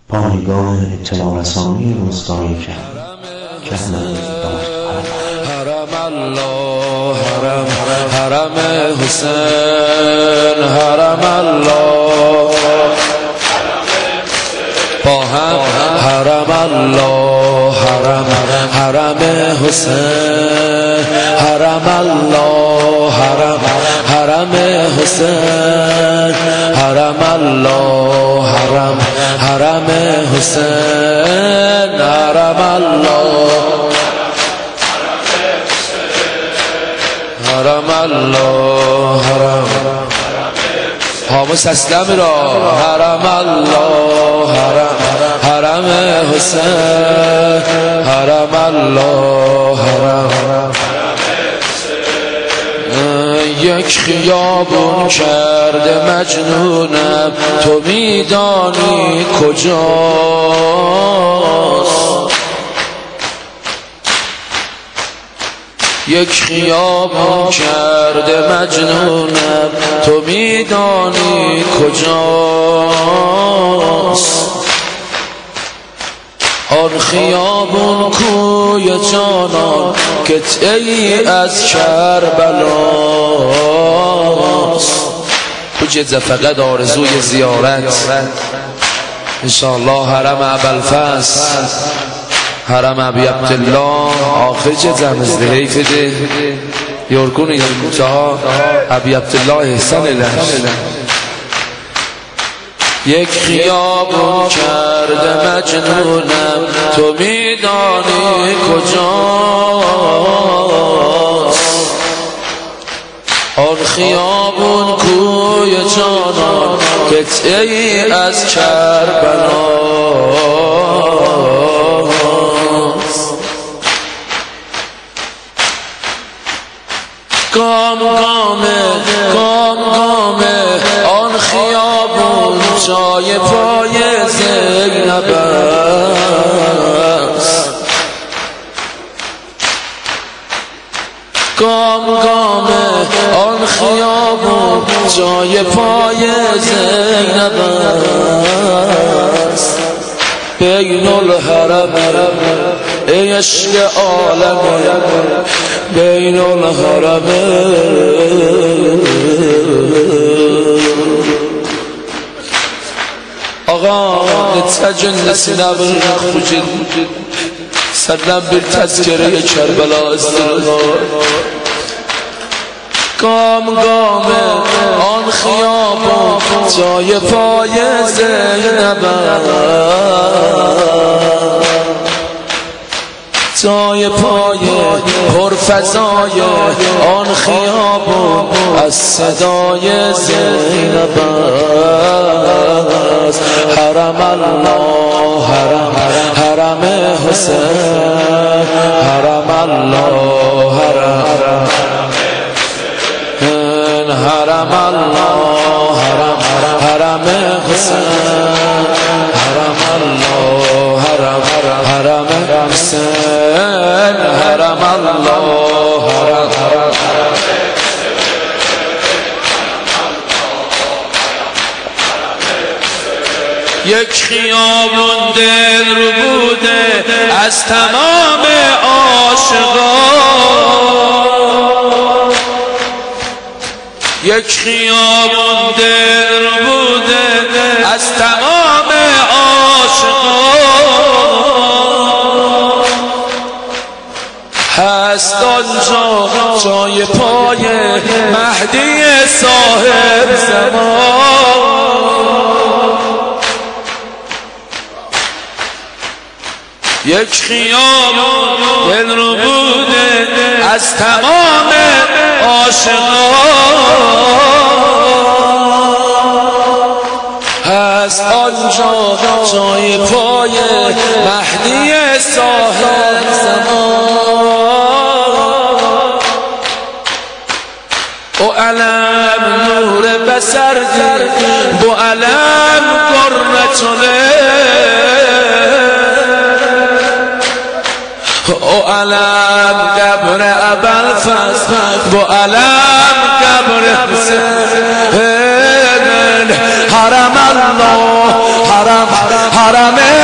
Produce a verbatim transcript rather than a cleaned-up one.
پایگاه اطلاع رسانی روستایی کرد که حرم الله حرم حرم حسین حرم الله با هم حرم الله حرم حرم حسین حرم الله حرم حرم حسین حرم الله حرم حرم حسین حرم الله حرم الله حرم حامس اسلمی را حرم الله حرم حرم حسین حرم الله حرم یک خیابون کرده مجنونم تو میدانی کجاست یک خیابون کرده مجنونم تو میدانی کجاست آن خیابون کوی جانان قطعه‌ای از کربلاست کجا فقط آرزوی زیارت انشاءالله حرم ابوالفضل حرم ابی عبدالله آخر چه زمزده حیف ده یورکون یورکوچه ها ابی عبدالله احسان الهش یک خیابون کرده مجنونم تو میدانی کجاست آن خیابون کوی جانان قطعه‌ای از کربلاست گام گامه گام گامه آن خیابون جای پای زینب است گام گامه آن خیابون جای پای زینب است بین الحرم ای عشق عالم بین الحرم آقا نتجن نسینب خجل سردم بر تذکره کربلا استرار گام گامه آن خیابان جای پای زینب جای پای پرفضای آن خیابان از صدای زینب است حرم الله حرم حرم حسین حرم الله حرم حرم الله حرم حرم حسین حرم الله حرم حرم حسین حرم الله حرم یک خیابون دل رو بوده از تمام عاشقان یک خیابون دل رو بوده از تمام عاشقان هست آنجا جای پای مهدی صاحب زمان یک خیابون دل رو بوده از تمام عاشقان هست آنجا جای پای مهدی صاحب زمان او علم نور بسر دی بو علم قرنتونه او علم قبر ابوالفضل بو علم قبر حسین الحرم الله حرم حرم